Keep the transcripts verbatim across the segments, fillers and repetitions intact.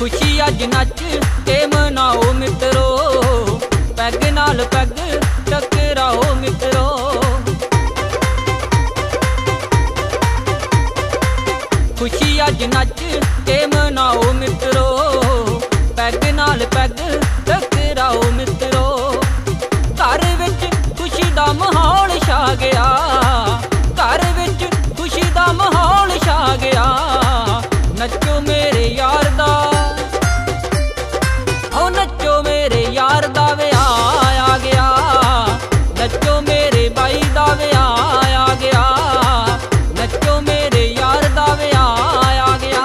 खुशी अज नच के मनाओ मित्रो, पैग नाल पैग टकराओ मित्रो। खुशी अज नच के मनाओ मित्रो, पैग नाल पैग टकराओ मित्रो। घर विच खुशी दा माहौल छा गया, घर विच खुशी दा माहौल छा गया। नचो मेरे यार दा, ओ नचो मेरे यार दा विआह आ गया। नचो मेरे बाई दा विआह आ गया, नचो मेरे यार दा विआह आ गया।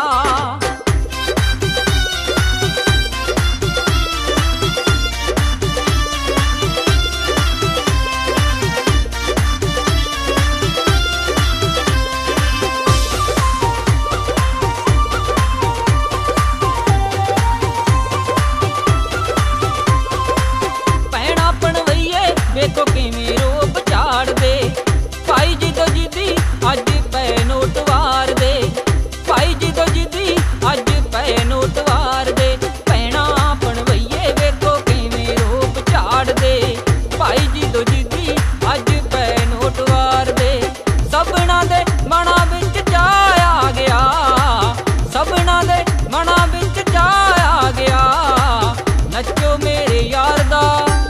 देखो किवें रोब झाड़ दे, भाई जिदो जिदी अज पै नोट वार दे। भाई जिदो जिदी अज पै नोट वार दे। भैणा भणवैये वेखो किवें रोब झाड़ दे, भाई जिदो जिदी अज पै नोट वार दे। सबना दे मना विच चाऽ आ गया, सबना दे मना विच चाऽ आ गया। नचो मेरे यार दा,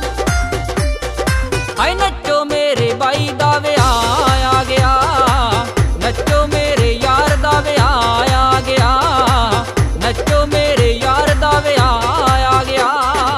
हाय नचो मेरे बाई दा विआह आ गया। नचो मेरे यार दा विआह आ गया, नचो मेरे यार दा विआह आ गया।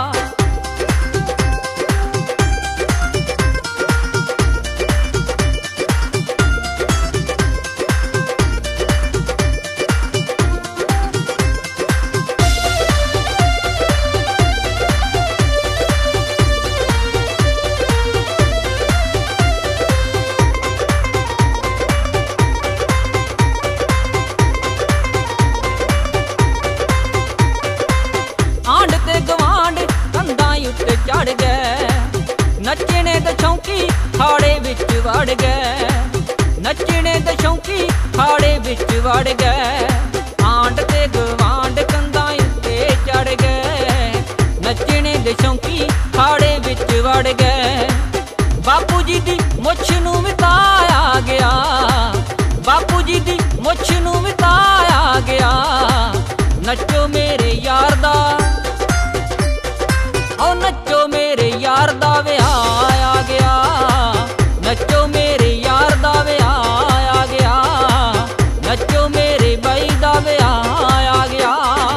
चढ़ गए नचने दे शौकी खाड़े विच वड़ गए, नचने दे शौकी खाड़े विच वड़ गए। आंड ते गवांड कंधां उत्ते चढ़ गए, नचने दे शौकी खाड़े विच वड़ गए। बापू जी दी मुछ नूं मिटाया गया, बापू जी दी मुछ नूं मिटाया गया। नचो मेरे यार दा, ओ नचो मेरे यार दा विआह आ गया। नचो मेरे यार दा विआह आ गया, नचो मेरे बाई दा विआह आ गया।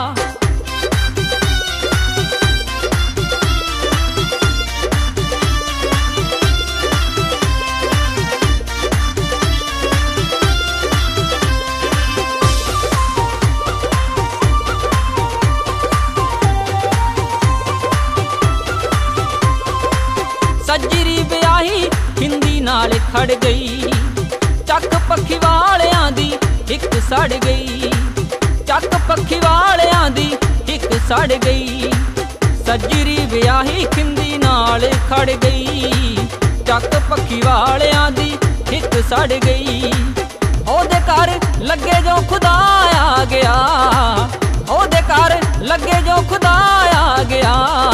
सजरी ब्याही हिंदी नाल खड़ गई, चक पखी वालियां दी हिक सड़ गई। चक पखी वालियां दी हिक सड़ गई। सजरी ब्याही हिंदी नाल खड़ गई, चक पखी वालियां दी हिक सड़ गई। ओदे घर लगे जो खुदा आ गया, ओदे घर लगे जो खुदा आ गया।